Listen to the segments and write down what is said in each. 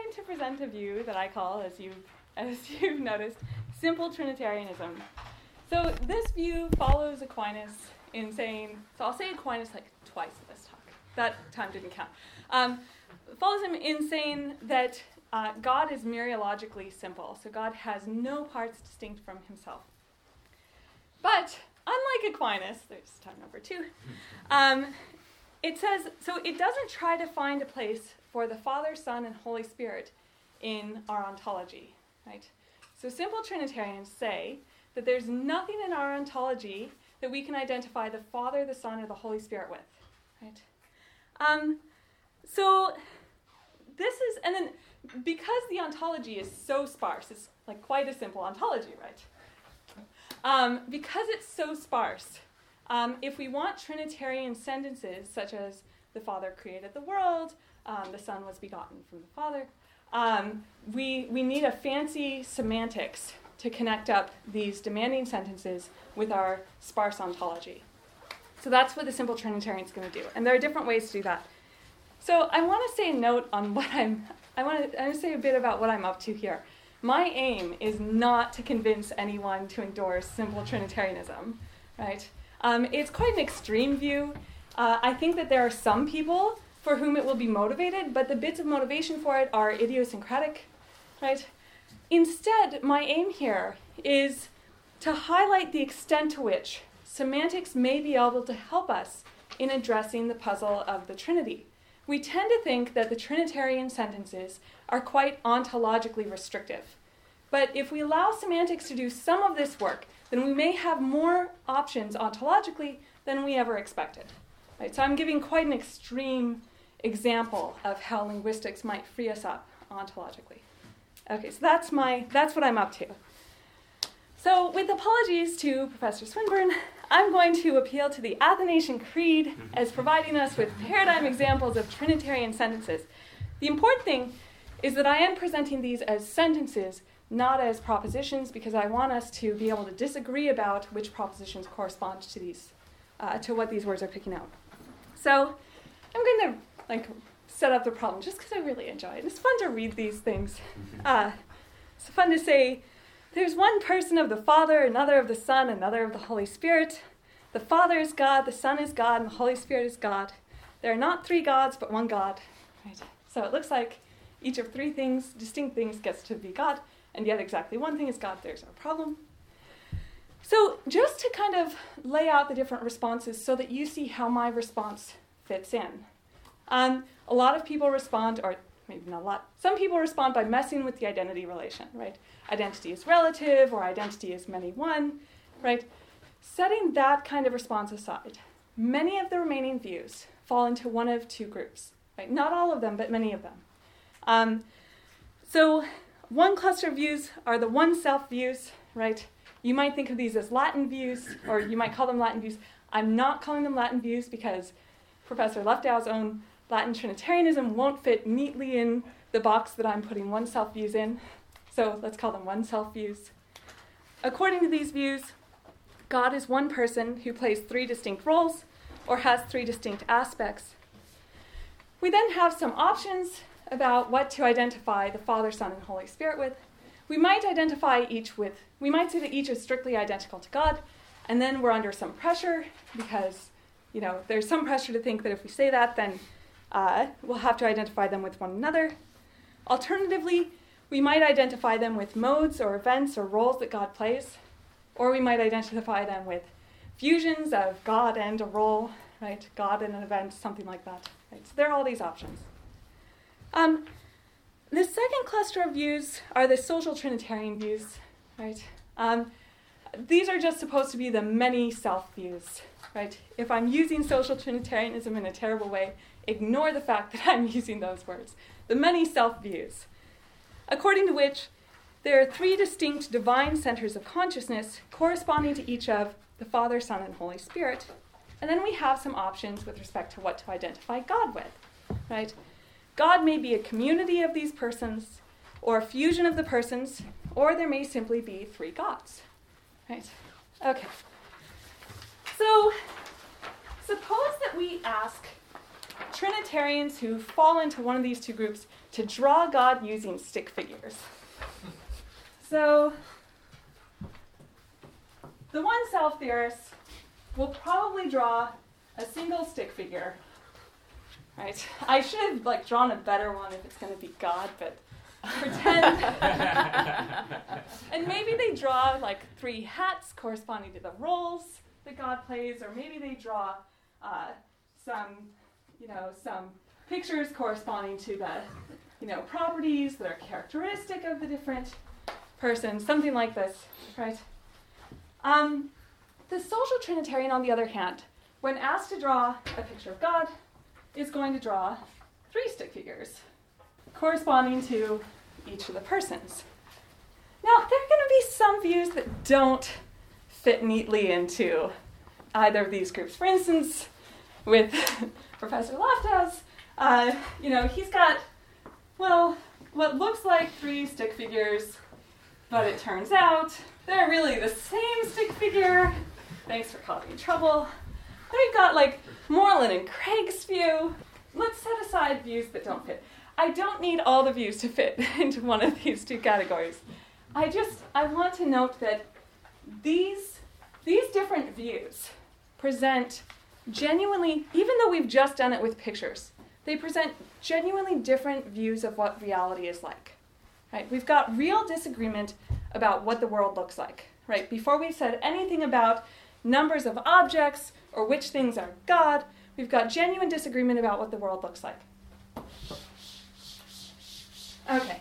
going to present a view that I call, as you've noticed, simple Trinitarianism. So this view follows Aquinas in saying, so I'll say Aquinas like twice in this talk. That time didn't count. Follows him in saying that God is mereologically simple. So God has no parts distinct from himself. But unlike Aquinas, there's time number 2, it says, so it doesn't try to find a place for the Father, Son, and Holy Spirit in our ontology, right? So simple Trinitarians say that there's nothing in our ontology that we can identify the Father, the Son, or the Holy Spirit with, right? So this is, and then because the ontology is so sparse, it's like quite a simple ontology, right? Because it's so sparse, if we want Trinitarian sentences such as the Father created the world, the Son was begotten from the Father, we need a fancy semantics to connect up these demanding sentences with our sparse ontology. So that's what the simple Trinitarian is going to do. And there are different ways to do that. So I want to say a note on what I want to say a bit about what I'm up to here. My aim is not to convince anyone to endorse simple Trinitarianism, right? It's quite an extreme view. I think that there are some people for whom it will be motivated, but the bits of motivation for it are idiosyncratic, right? Instead, my aim here is to highlight the extent to which semantics may be able to help us in addressing the puzzle of the Trinity. We tend to think that the Trinitarian sentences are quite ontologically restrictive. But if we allow semantics to do some of this work, then we may have more options ontologically than we ever expected. Right? So I'm giving quite an extreme example of how linguistics might free us up ontologically. Okay, so that's what I'm up to. So with apologies to Professor Swinburne, I'm going to appeal to the Athanasian Creed as providing us with paradigm examples of Trinitarian sentences. The important thing is that I am presenting these as sentences, not as propositions, because I want us to be able to disagree about which propositions correspond to these, to what these words are picking out. So I'm going to set up the problem just because I really enjoy it. It's fun to read these things. It's fun to say, there's one person of the Father, another of the Son, another of the Holy Spirit. The Father is God, the Son is God, and the Holy Spirit is God. There are not 3 gods, but one God. Right? So it looks like each of 3 things, distinct things, gets to be God, and yet exactly one thing is God. There's our problem. So just to kind of lay out the different responses so that you see how my response fits in. A lot of people respond, or maybe not a lot, some people respond by messing with the identity relation, right? Identity is relative, or identity is many one, right? Setting that kind of response aside, many of the remaining views fall into one of 2 groups, right? Not all of them, but many of them. So one cluster of views are the one-self views, right? You might think of these as Latin views, or you might call them Latin views. I'm not calling them Latin views because Professor Leftow's own Latin Trinitarianism won't fit neatly in the box that I'm putting one-self views in. So let's call them one-self views. According to these views, God is one person who plays 3 distinct roles or has 3 distinct aspects. We then have some options about what to identify the Father, Son, and Holy Spirit with. We might say that each is strictly identical to God, and then we're under some pressure because, there's some pressure to think that if we say that, then we'll have to identify them with one another. Alternatively, we might identify them with modes or events or roles that God plays, or we might identify them with fusions of God and a role, right? God and an event, something like that. Right? So there are all these options. The second cluster of views are the social Trinitarian views, right? These are just supposed to be the many self views, right? If I'm using social Trinitarianism in a terrible way, ignore the fact that I'm using those words. The many self views, according to which there are 3 distinct divine centers of consciousness corresponding to each of the Father, Son, and Holy Spirit. And then we have some options with respect to what to identify God with, right? God may be a community of these persons, or a fusion of the persons, or there may simply be 3 gods, right? Okay. So suppose that we ask Trinitarians who fall into one of these two groups to draw God using stick figures. So the one-self theorists will probably draw a single stick figure. Right? I should have drawn a better one if it's going to be God, but pretend. And maybe they draw 3 hats corresponding to the roles that God plays, or maybe they draw some pictures corresponding to the properties that are characteristic of the different persons, something like this, right? The social Trinitarian, on the other hand, when asked to draw a picture of God, is going to draw 3 stick figures corresponding to each of the persons. Now, there are going to be some views that don't fit neatly into either of these groups. For instance, with Professor Loftus, he's got, what looks like 3 stick figures, but it turns out they're really the same stick figure. Thanks for causing trouble. They've got Moreland and Craig's view. Let's set aside views that don't fit. I don't need all the views to fit into one of these 2 categories. I want to note that these different views present genuinely, even though we've just done it with pictures, they present genuinely different views of what reality is like. Right? We've got real disagreement about what the world looks like. Right? Before we said anything about numbers of objects or which things are God, we've got genuine disagreement about what the world looks like. Okay.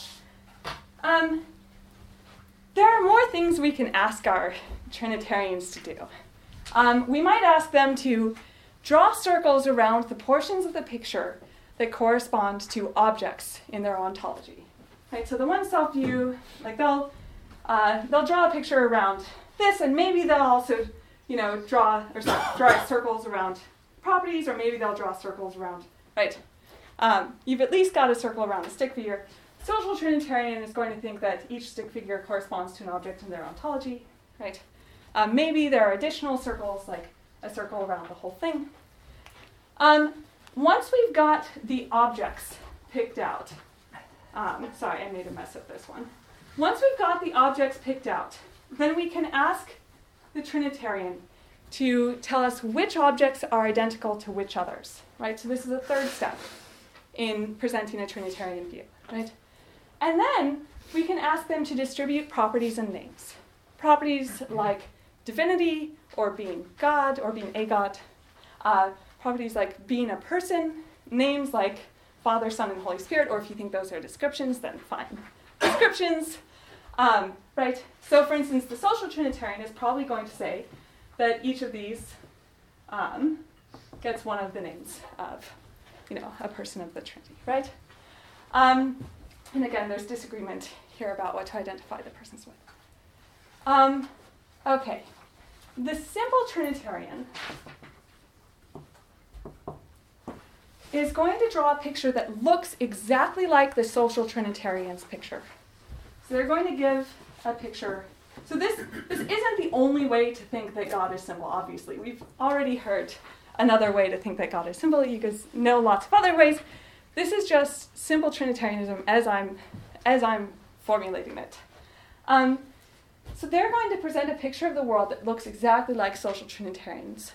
There are more things we can ask our Trinitarians to do. We might ask them to draw circles around the portions of the picture that correspond to objects in their ontology. Right? So the one-self view, they'll draw a picture around this, and maybe they'll also, draw circles around properties, or maybe they'll draw circles around, right? You've at least got a circle around the stick figure. Social Trinitarian is going to think that each stick figure corresponds to an object in their ontology, right? Maybe there are additional circles, like a circle around the whole thing. Once we've got the objects picked out, sorry, I made a mess of this one. Once we've got the objects picked out, then we can ask the Trinitarian to tell us which objects are identical to which others, right? So this is a third step in presenting a Trinitarian view, right? And then we can ask them to distribute properties and names. Properties like divinity, or being God, or being a God. Properties like being a person. Names like Father, Son, and Holy Spirit, or if you think those are descriptions, then fine. Descriptions, right? So for instance, the social Trinitarian is probably going to say that each of these gets one of the names of, a person of the Trinity, right? And again, there's disagreement here about what to identify the persons with. Okay. The simple Trinitarian is going to draw a picture that looks exactly like the social Trinitarian's picture. So they're going to give a picture. So this isn't the only way to think that God is simple, obviously. We've already heard another way to think that God is simple. You guys know lots of other ways. This is just simple Trinitarianism as I'm formulating it. So they're going to present a picture of the world that looks exactly like social Trinitarianism.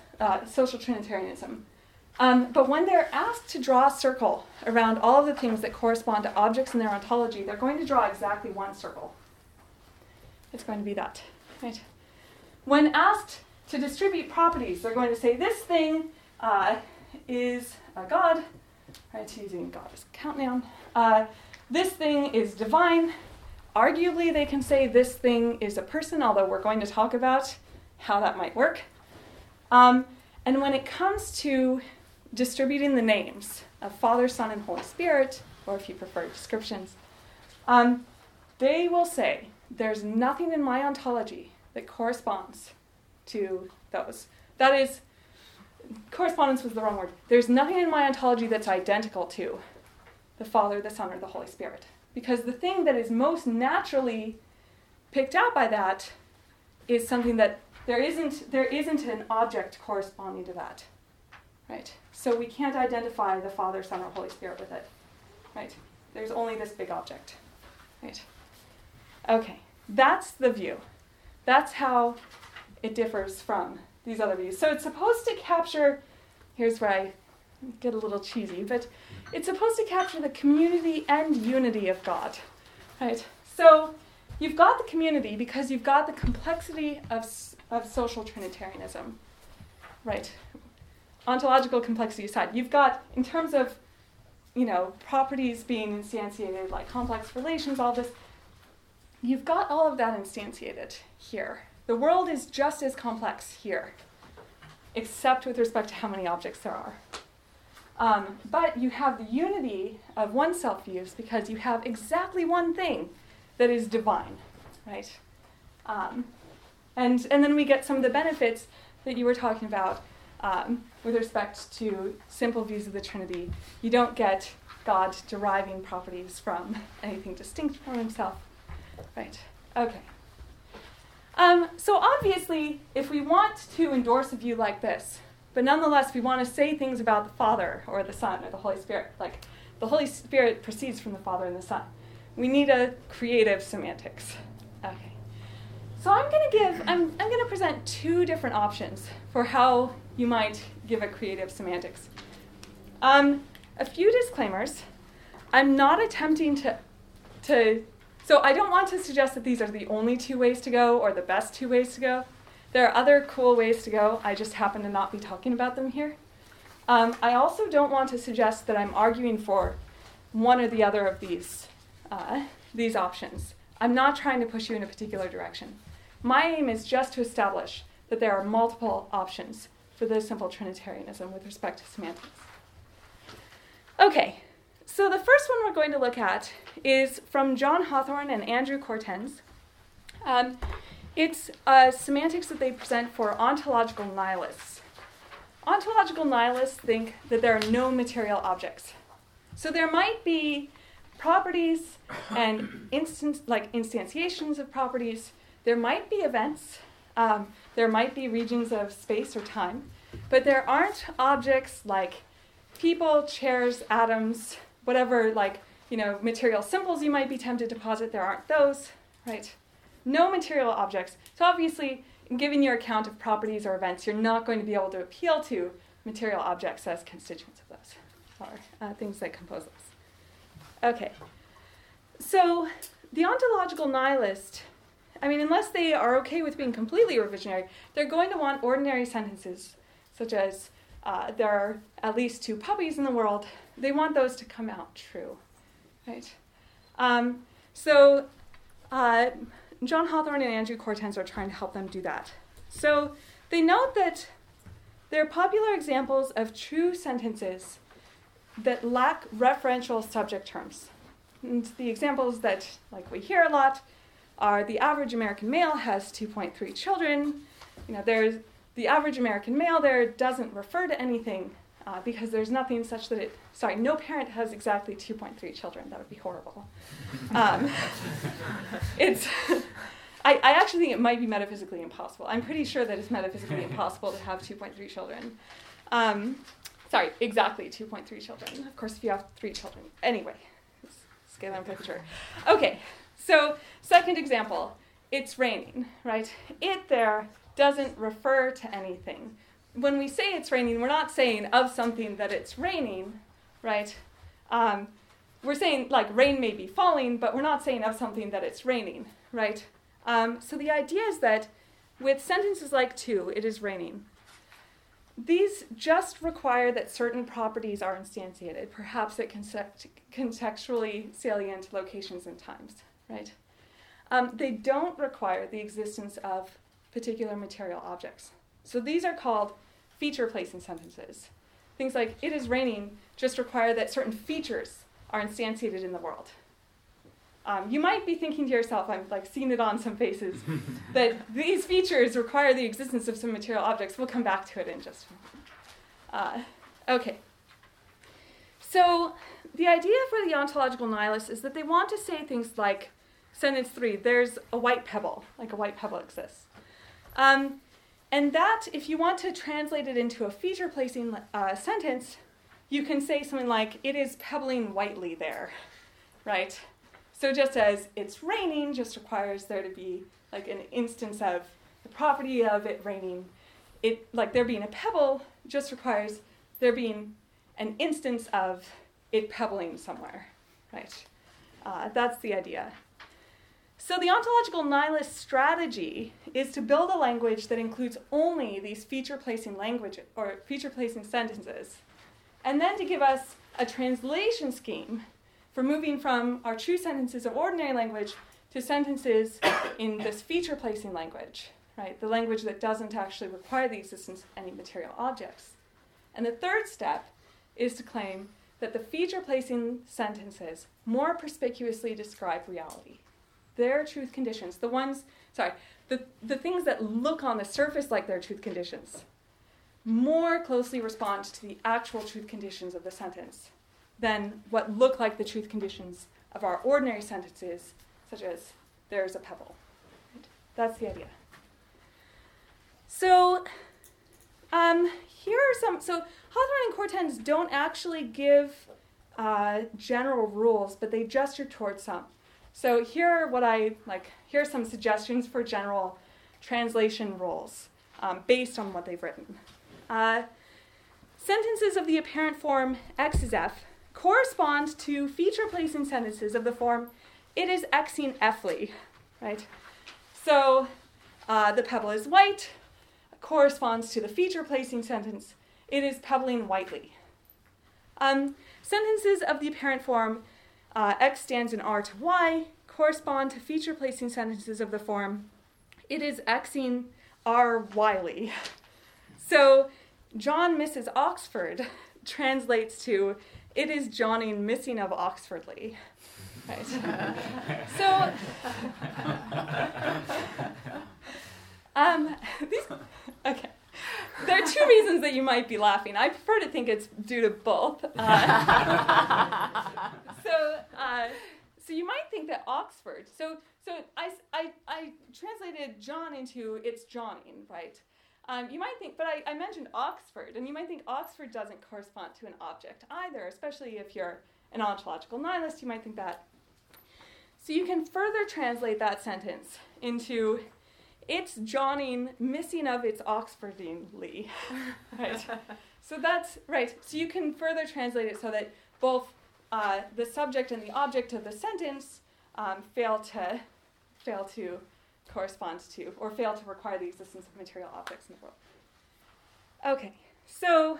But when they're asked to draw a circle around all of the things that correspond to objects in their ontology, they're going to draw exactly one circle. It's going to be that, right? When asked to distribute properties, they're going to say this thing is a God, right? Using God as a count noun. This thing is divine. Arguably, they can say this thing is a person, although we're going to talk about how that might work. And when it comes to distributing the names of Father, Son, and Holy Spirit, or if you prefer descriptions, they will say, there's nothing in my ontology that corresponds to those. That is, correspondence was the wrong word. There's nothing in my ontology that's identical to the Father, the Son, or the Holy Spirit. Because the thing that is most naturally picked out by that is something that there isn't an object corresponding to that. right? So we can't identify the Father, Son, or Holy Spirit with it, right? There's only this big object, right? Okay, that's the view. That's how it differs from these other views. So it's supposed to capture, here's where I get a little cheesy, but it's supposed to capture the community and unity of God, right? So you've got the community because you've got the complexity of social Trinitarianism, right? Ontological complexity aside, you've got, in terms of, properties being instantiated, like complex relations, all this, you've got all of that instantiated here. The world is just as complex here, except with respect to how many objects there are. But you have the unity of one-self views because you have exactly one thing that is divine, right? And then we get some of the benefits that you were talking about with respect to simple views of the Trinity. You don't get God deriving properties from anything distinct from himself, right? Okay. So obviously, if we want to endorse a view like this, but nonetheless we want to say things about the Father or the Son or the Holy Spirit, like the Holy Spirit proceeds from the Father and the Son, we need a creative semantics. Okay. So I'm going to present two different options for how you might give a creative semantics. A few disclaimers. I'm not attempting so I don't want to suggest that these are the only two ways to go or the best two ways to go. There are other cool ways to go. I just happen to not be talking about them here. I also don't want to suggest that I'm arguing for one or the other of these options. I'm not trying to push you in a particular direction. My aim is just to establish that there are multiple options for the simple Trinitarianism with respect to semantics. Okay, so the first one we're going to look at is from John Hawthorne and Andrew Cortens. It's semantics that they present for ontological nihilists. Ontological nihilists think that there are no material objects. So there might be properties and instantiations of properties. There might be events. There might be regions of space or time. But there aren't objects like people, chairs, atoms, whatever material symbols you might be tempted to posit. There aren't those, right? No material objects. So obviously, in giving your account of properties or events, you're not going to be able to appeal to material objects as constituents of those, or things that compose those. Okay. So the ontological nihilist, unless they are okay with being completely revisionary, they're going to want ordinary sentences, such as there are at least two puppies in the world. They want those to come out true, right? John Hawthorne and Andrew Cortens are trying to help them do that. So they note that there are popular examples of true sentences that lack referential subject terms. And the examples that we hear a lot are the average American male has 2.3 children. There's the average American male there doesn't refer to anything because there's nothing such that no parent has exactly 2.3 children. That would be horrible. I actually think it might be metaphysically impossible. I'm pretty sure that it's metaphysically impossible to have 2.3 children. Exactly 2.3 children. Of course, if you have 3 children. Anyway, scale and picture. Okay, so second example, it's raining, right? It there doesn't refer to anything. When we say it's raining, we're not saying of something that it's raining, right? We're saying rain may be falling, but we're not saying of something that it's raining, right? So the idea is that with sentences like to, it is raining, these just require that certain properties are instantiated, perhaps at contextually salient locations and times, right? They don't require the existence of particular material objects. So these are called feature-placing sentences. Things like, it is raining, just require that certain features are instantiated in the world. You might be thinking to yourself, I've seen it on some faces, that these features require the existence of some material objects. We'll come back to it in just a moment. Okay. So the idea for the ontological nihilist is that they want to say things like, sentence 3, there's a white pebble, a white pebble exists. And that, if you want to translate it into a feature-placing sentence, you can say something like, it is pebbling whitely there, right? So just as it's raining just requires there to be like an instance of the property of it raining, like there being a pebble just requires there being an instance of it pebbling somewhere, right? That's the idea. So the ontological nihilist strategy is to build a language that includes only these feature-placing language or feature-placing sentences, and then to give us a translation scheme for moving from our true sentences of ordinary language to sentences in this feature-placing language, right? The language that doesn't actually require the existence of any material objects. And the third step is to claim that the feature-placing sentences more perspicuously describe reality. Their truth conditions, the things that look on the surface like their truth conditions, more closely respond to the actual truth conditions of the sentence than what look like the truth conditions of our ordinary sentences, such as there's a pebble. Right? That's the idea. So here are some. So Hawthorne and Cortens don't actually give general rules, but they gesture towards some. So here are some suggestions for general translation rules based on what they've written. Sentences of the apparent form X is F correspond to feature-placing sentences of the form it is Xing Fly, right? So the pebble is white corresponds to the feature-placing sentence it is pebbling whitely. Sentences of the apparent form X stands in R to Y correspond to feature-placing sentences of the form it is Xing R Wyly. So John misses Oxford translates to it is Johnning missing of Oxfordly. Right. So okay. There are two reasons that you might be laughing. I prefer to think it's due to both. So you might think that Oxford. So I translated John into it's Johnning, right? You might think, but I mentioned Oxford, and you might think Oxford doesn't correspond to an object either, especially if you're an ontological nihilist, you might think that. So you can further translate that sentence into it's Johnning missing of its Oxfordingly, right? So that's right. So you can further translate it so that both the subject and the object of the sentence fail to correspond to, or fail to require the existence of material objects in the world. Okay, so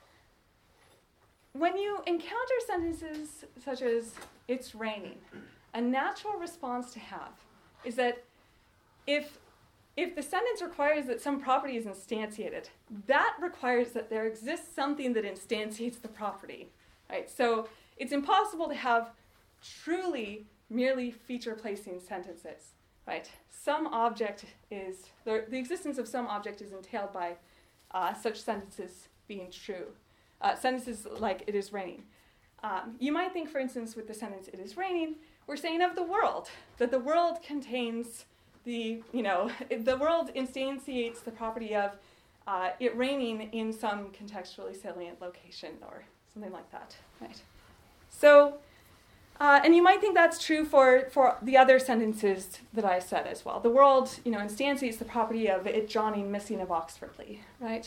when you encounter sentences such as it's raining, a natural response to have is that if the sentence requires that some property is instantiated, that requires that there exists something that instantiates the property, right? So it's impossible to have truly merely feature-placing sentences, right? Some object is, the existence of some object is entailed by such sentences being true. Sentences like it is raining. You might think, for instance, with the sentence it is raining, we're saying of the world, that the world contains the world instantiates the property of it raining in some contextually salient location or something like that, right? So, and you might think that's true for the other sentences that I said as well. The world, instantiates the property of it Johnning missing of Oxfordly, right?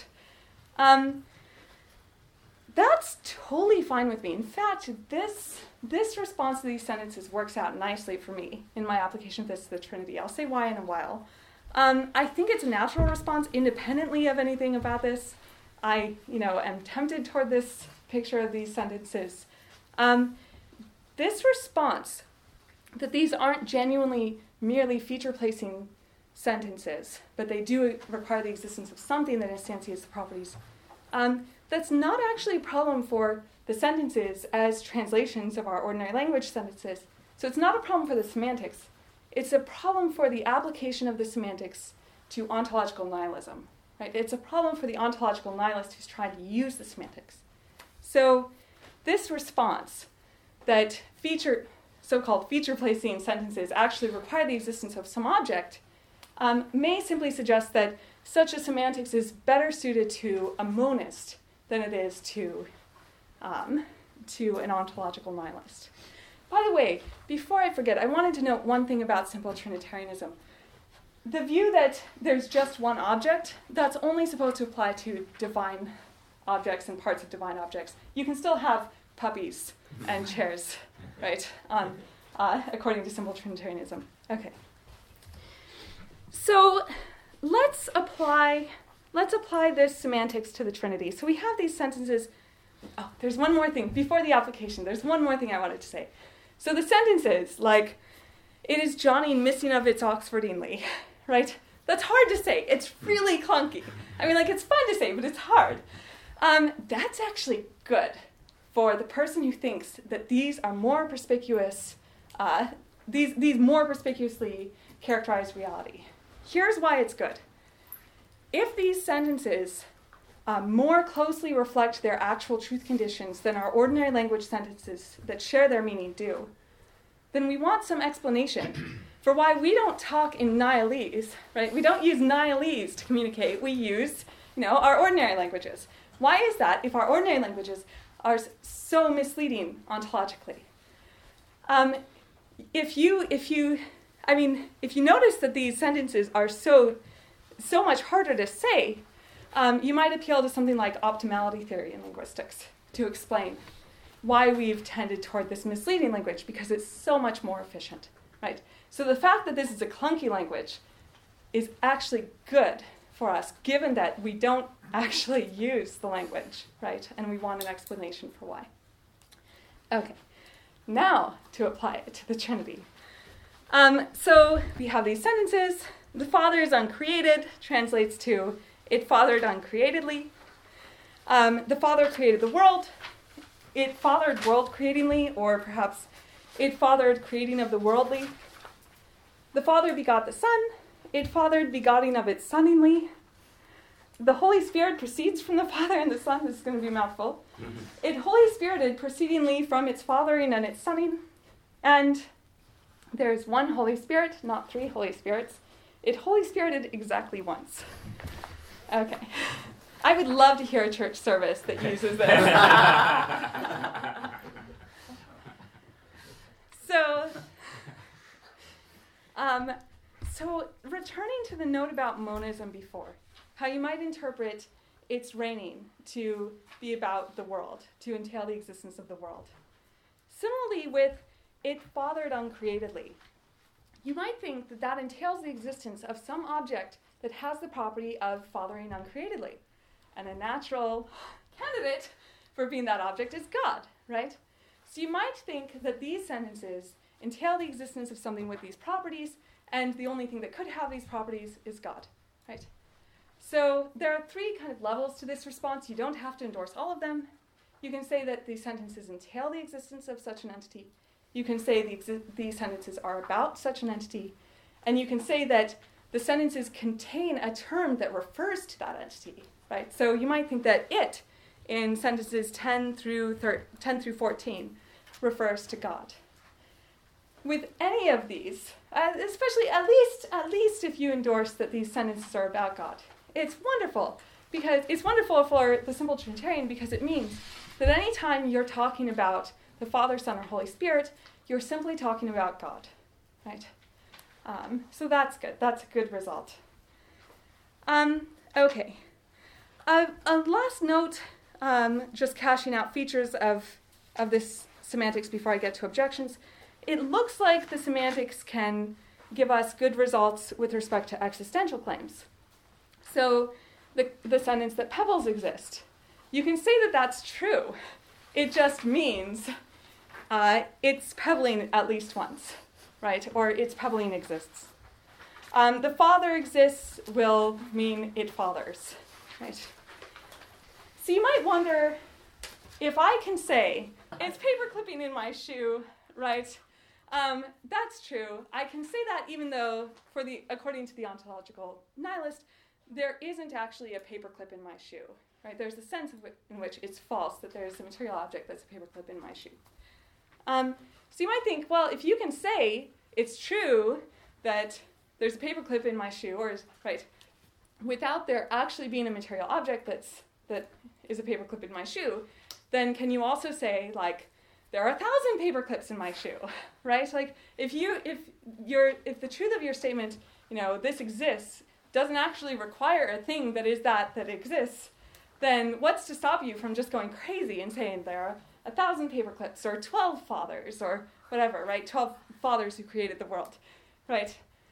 That's totally fine with me. In fact, this response to these sentences works out nicely for me in my application of this to the Trinity. I'll say why in a while. I think it's a natural response independently of anything about this. I, am tempted toward this picture of these sentences. This response, that these aren't genuinely merely feature-placing sentences, but they do require the existence of something that instantiates the properties, that's not actually a problem for the sentences as translations of our ordinary language sentences. So it's not a problem for the semantics. It's a problem for the application of the semantics to ontological nihilism, right? It's a problem for the ontological nihilist who's trying to use the semantics. So this response that so-called feature-placing sentences actually require the existence of some object may simply suggest that such a semantics is better suited to a monist than it is to an ontological nihilist. By the way, before I forget, I wanted to note one thing about simple Trinitarianism. The view that there's just one object, that's only supposed to apply to divine objects and parts of divine objects. You can still have puppies and chairs, right, according to simple Trinitarianism. Okay. So let's apply this semantics to the Trinity. So we have these sentences. Oh, there's one more thing. Before the application, there's one more thing I wanted to say. So the sentences, like, it is Johnny missing of its Oxfordingly, right? That's hard to say. It's really clunky. I mean, like, it's fun to say, but it's hard. That's actually good for the person who thinks that these are more perspicuous, these more perspicuously characterize reality. Here's why it's good. If these sentences more closely reflect their actual truth conditions than our ordinary language sentences that share their meaning do, then we want some explanation for why we don't talk in nihilese, right? We don't use nihilese to communicate. We use, our ordinary languages. Why is that if our ordinary languages are so misleading ontologically? If you notice that these sentences are so much harder to say, you might appeal to something like optimality theory in linguistics to explain why we've tended toward this misleading language, because it's so much more efficient, right? So the fact that this is a clunky language is actually good for us, given that we don't actually use the language, right? And we want an explanation for why. Okay, now to apply it to the Trinity. So we have these sentences. The Father is uncreated, translates to, it fathered uncreatedly. The Father created the world. It fathered world creatingly, or perhaps it fathered creating of the worldly. The Father begot the Son. It fathered begetting of its soningly. The Holy Spirit proceeds from the Father and the Son. This is going to be a mouthful. It Holy Spirited proceedingly from its fathering and its sonning. And there's one Holy Spirit, not three Holy Spirits. It Holy Spirited exactly once. Okay. I would love to hear a church service that uses this. So returning to the note about monism before, how you might interpret its reigning to be about the world, to entail the existence of the world. Similarly with it fathered uncreatedly, you might think that that entails the existence of some object that has the property of fathering uncreatedly. And a natural candidate for being that object is God, right? So you might think that these sentences entail the existence of something with these properties, and the only thing that could have these properties is God, right? So there are three kind of levels to this response. You don't have to endorse all of them. You can say that these sentences entail the existence of such an entity. You can say these sentences are about such an entity. And you can say that the sentences contain a term that refers to that entity, right? So you might think that it, in sentences 10 through 14, refers to God. With any of these, especially at least if you endorse that these sentences are about God, it's wonderful. Because it's wonderful for the simple Trinitarian because it means that any time you're talking about the Father, Son, or Holy Spirit, you're simply talking about God, right? So that's good. That's a good result. Okay. A last note, just cashing out features of this semantics before I get to objections. It looks like the semantics can give us good results with respect to existential claims. So the sentence that pebbles exist, you can say that that's true. It just means it's pebbling at least once, right? Or its pebbling exists. The Father exists will mean it fathers, right? So you might wonder, if I can say, it's paper clipping in my shoe, right? That's true. I can say that even though, according to the ontological nihilist, there isn't actually a paperclip in my shoe, right? There's a sense in which it's false that there's a material object that's a paperclip in my shoe. So you might think, well, if you can say it's true that there's a paperclip in my shoe, right? without there actually being a material object that is a paperclip in my shoe, then can you also say, like, there are 1,000 paperclips in my shoe, right? Like, if the truth of your statement, this exists, doesn't actually require a thing that is that exists, then what's to stop you from just going crazy and saying there are 1,000 paperclips or 12 fathers or whatever, right? 12 fathers who created the world, right?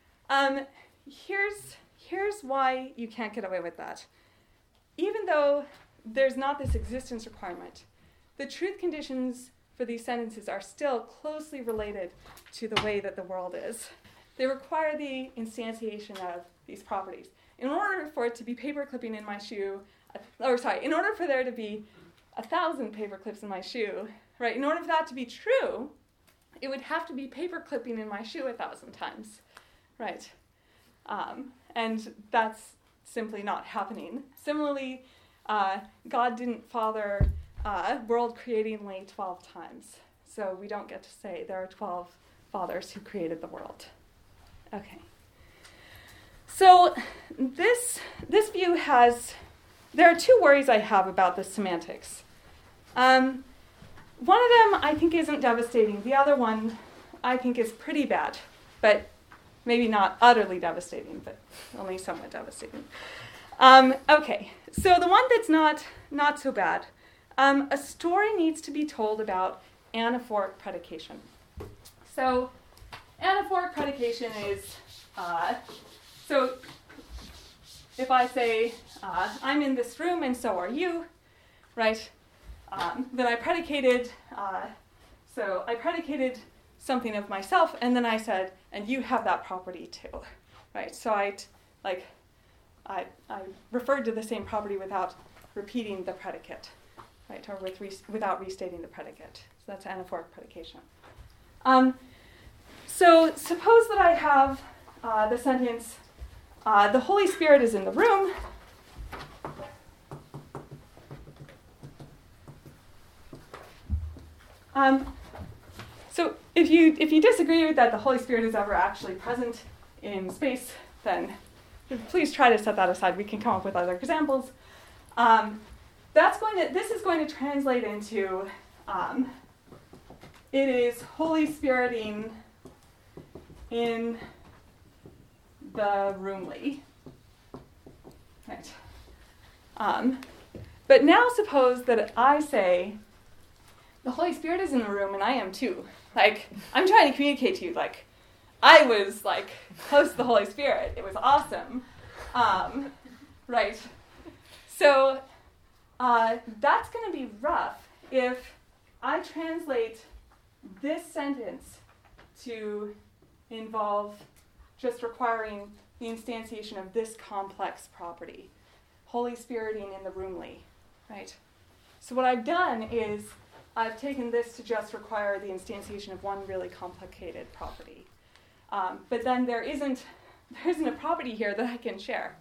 Here's why you can't get away with that. Even though there's not this existence requirement, the truth conditions for these sentences are still closely related to the way that the world is. They require the instantiation of these properties. In order for it to be paperclipping in my shoe, in order for there to be 1,000 paperclips in my shoe, right? In order for that to be true, it would have to be paperclipping in my shoe 1,000 times, right? And that's simply not happening. Similarly, God didn't father world creatingly 12 times. So we don't get to say there are 12 fathers who created the world. Okay. So this view there are two worries I have about the semantics. One of them I think isn't devastating. The other one I think is pretty bad, but maybe not utterly devastating, but only somewhat devastating. Okay, so the one that's not so bad. A story needs to be told about anaphoric predication. So anaphoric predication is, so if I say, I'm in this room and so are you, right? Then I predicated, something of myself, and then I said, and you have that property too, right? So I referred to the same property without repeating the predicate, right? Or without restating the predicate. So that's anaphoric predication. So suppose that I have the sentence, the Holy Spirit is in the room. So if you disagree with that the Holy Spirit is ever actually present in space, then please try to set that aside. We can come up with other examples. This is going to translate into it is Holy Spiriting in the roomly. Right. But now suppose that I say the Holy Spirit is in the room and I am too. Like, I'm trying to communicate to you, like, I was, like, close to the Holy Spirit. It was awesome. Right. So that's going to be rough if I translate this sentence to involve just requiring the instantiation of this complex property, Holy Spiriting in the roomly, right? So what I've done is I've taken this to just require the instantiation of one really complicated property. But then there isn't a property here that I can share.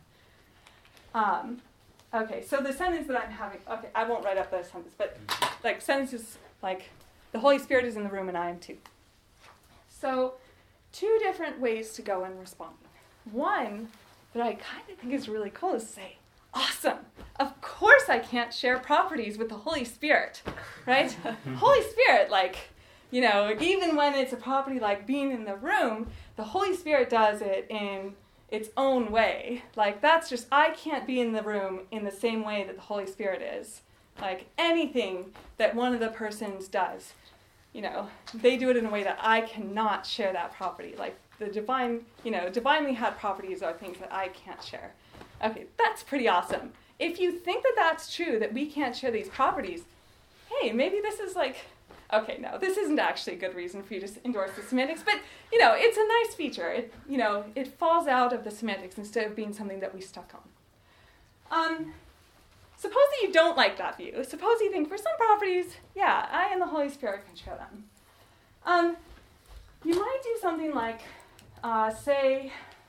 Okay, so the sentence that I'm having, okay, I won't write up the sentence, but like sentences like, the Holy Spirit is in the room and I am too. So 2 different ways to go in responding. One that I kind of think is really cool is to say, awesome, of course I can't share properties with the Holy Spirit, right? Holy Spirit, like, even when it's a property like being in the room, the Holy Spirit does it in its own way. Like, that's just, I can't be in the room in the same way that the Holy Spirit is. Like, anything that one of the persons does, they do it in a way that I cannot share that property. Like, the divinely had properties are things that I can't share. Okay, that's pretty awesome. If you think that that's true, that we can't share these properties, hey, maybe this is like, okay, no, this isn't actually a good reason for you to endorse the semantics, but, it's a nice feature. It falls out of the semantics instead of being something that we stuck on. Suppose that you don't like that view. Suppose you think for some properties, yeah, I and the Holy Spirit can share them. You might do something like, say,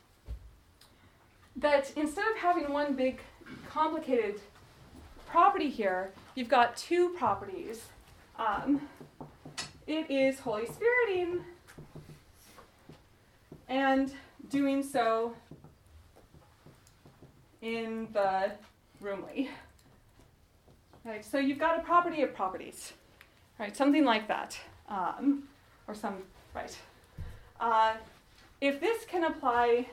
that instead of having one big complicated property here, you've got 2 properties. It is Holy Spiriting, and doing so in the roomly. Right, so you've got a property of properties, right? Something like that, or some, right? If this can apply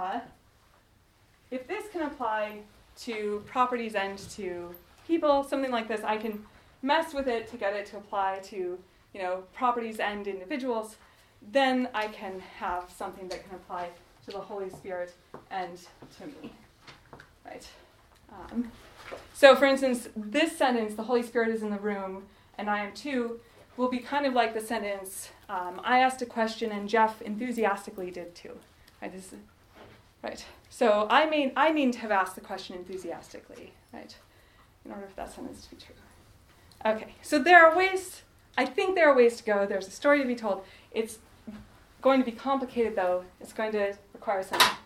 to properties and to people, something like this, I can mess with it to get it to apply to, properties and individuals. Then I can have something that can apply to the Holy Spirit and to me, right? So for instance, this sentence, the Holy Spirit is in the room and I am too, will be kind of like the sentence, I asked a question and Jeff enthusiastically did too. Right? So I mean to have asked the question enthusiastically, right? In order for that sentence to be true. Okay, so I think there are ways to go. There's a story to be told. It's going to be complicated though. It's going to require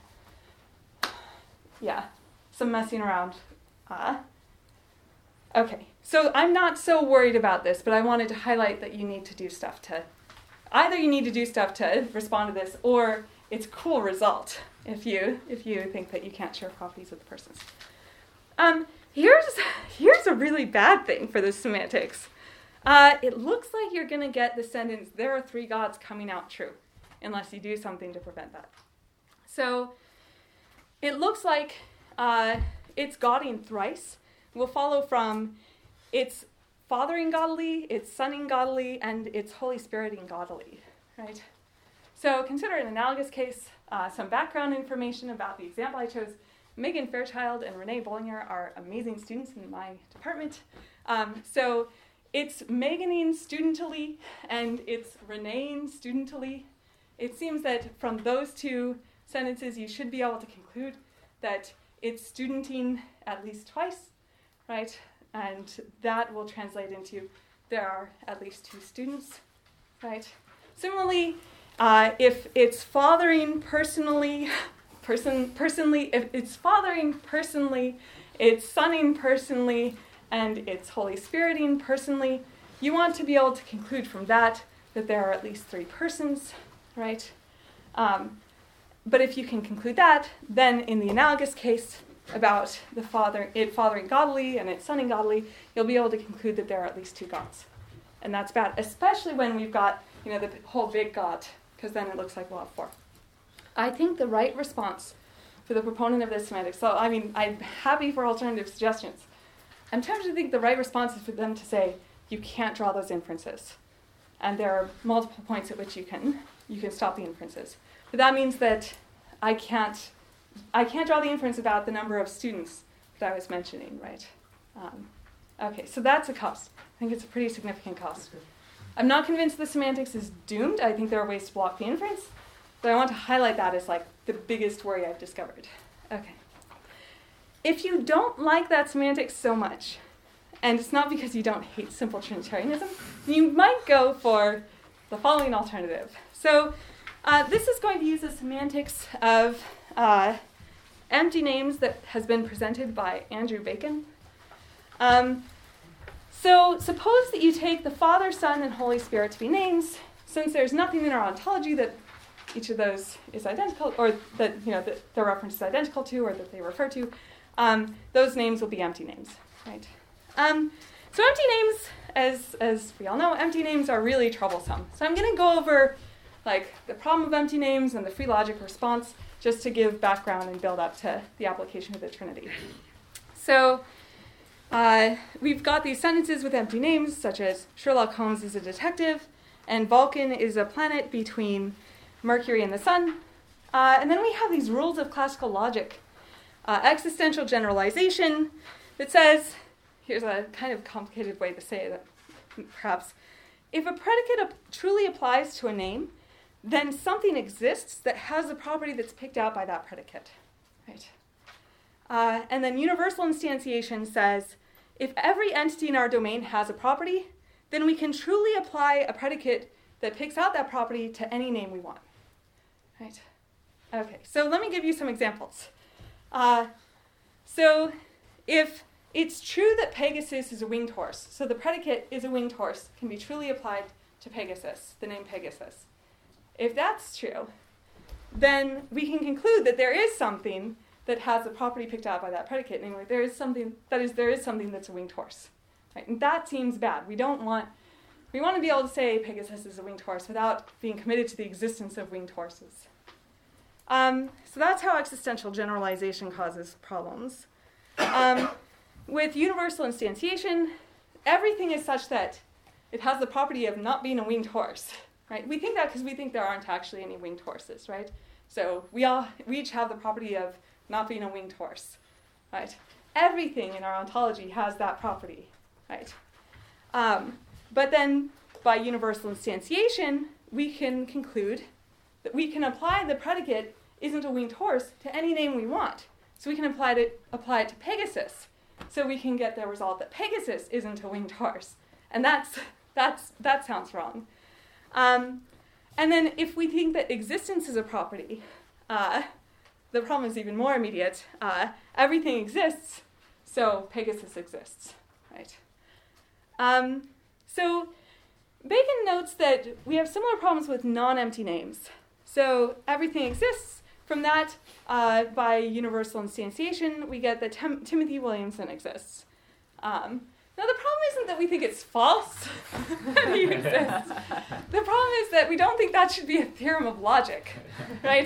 some messing around. Okay, so I'm not so worried about this, but I wanted to highlight that you need to do stuff to, either you need to do stuff to respond to this, or it's a cool result if you think that you can't share properties with the persons. Here's a really bad thing for the semantics. It looks like you're going to get the sentence, there are three gods coming out true, unless you do something to prevent that. So it looks like it's godding thrice will follow from it's fathering godly, it's sonning godly, and it's Holy Spiriting godly, right? So consider an analogous case, some background information about the example I chose. Megan Fairchild and Renee Bollinger are amazing students in my department. So it's Meganing studentally and it's Reneeing studentally. It seems that from those two sentences you should be able to conclude that it's studenting at least twice, right? And that will translate into there are at least two students, right? Similarly, if it's fathering personally, if it's fathering personally, it's sonning personally, and it's Holy Spiriting personally, you want to be able to conclude from that there are at least three persons, right? But if you can conclude that, then in the analogous case about it fathering godly and it sonning godly, you'll be able to conclude that there are at least two gods. And that's bad, especially when we've got, the whole big God, because then it looks like we'll have four. I think the right response for the proponent of this semantics, so I'm happy for alternative suggestions. I'm tempted to think the right response is for them to say, you can't draw those inferences. And there are multiple points at which you can stop the inferences. But that means that I can't draw the inference about the number of students that I was mentioning, right? Okay, so that's a cost. I think it's a pretty significant cost. I'm not convinced the semantics is doomed. I think there are ways to block the inference, but I want to highlight that as the biggest worry I've discovered. Okay. If you don't like that semantics so much, and it's not because you don't hate simple Trinitarianism, you might go for the following alternative. So this is going to use the semantics of empty names that has been presented by Andrew Bacon. So suppose that you take the Father, Son, and Holy Spirit to be names. Since there's nothing in our ontology that each of those is identical, or that that the reference is identical to, or that they refer to, those names will be empty names, right? So empty names, as we all know, empty names are really troublesome. So I'm going to go over the problem of empty names and the free logic response, just to give background and build up to the application of the Trinity. So we've got these sentences with empty names, such as Sherlock Holmes is a detective, and Vulcan is a planet between Mercury and the Sun. And then we have these rules of classical logic. Existential generalization that says, here's a kind of complicated way to say that, perhaps, if a predicate truly applies to a name, then something exists that has a property that's picked out by that predicate, right? And then universal instantiation says, if every entity in our domain has a property, then we can truly apply a predicate that picks out that property to any name we want, right? Okay, so let me give you some examples. So if it's true that Pegasus is a winged horse, so the predicate is a winged horse, can be truly applied to Pegasus, the name Pegasus. If that's true, then we can conclude that there is something that has the property picked out by that predicate, namely there is something that's a winged horse. Right? And that seems bad. We want to be able to say Pegasus is a winged horse without being committed to the existence of winged horses. So that's how existential generalization causes problems. With universal instantiation, everything is such that it has the property of not being a winged horse. Right? We think that because we think there aren't actually any winged horses, right? So we each have the property of not being a winged horse, right? Everything in our ontology has that property, right? But then by universal instantiation, we can conclude that we can apply the predicate isn't a winged horse to any name we want. So we can apply it to Pegasus. So we can get the result that Pegasus isn't a winged horse. And that sounds wrong. And then if we think that existence is a property, the problem is even more immediate. Everything exists, so Pegasus exists, right? So Bacon notes that we have similar problems with non-empty names. So everything exists. From that, by universal instantiation, we get that Timothy Williamson exists. Now, the problem isn't that we think it's false that he exists. The problem is that we don't think that should be a theorem of logic, right?